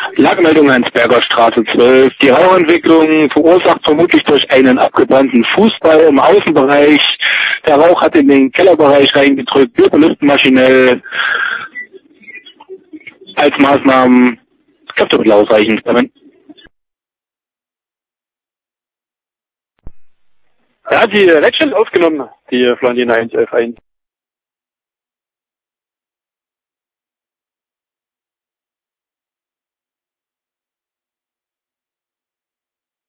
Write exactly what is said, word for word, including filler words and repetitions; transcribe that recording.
Lagemeldung Heinsberger Straße zwölf. Die Rauchentwicklung verursacht vermutlich durch einen abgebrannten Fußball im Außenbereich. Der Rauch hat in den Kellerbereich reingedrückt. Wir belüften maschinell als Maßnahmen Kräftemittel ausreichend. Er hat die Legend aufgenommen, die Flandina eins elf eins.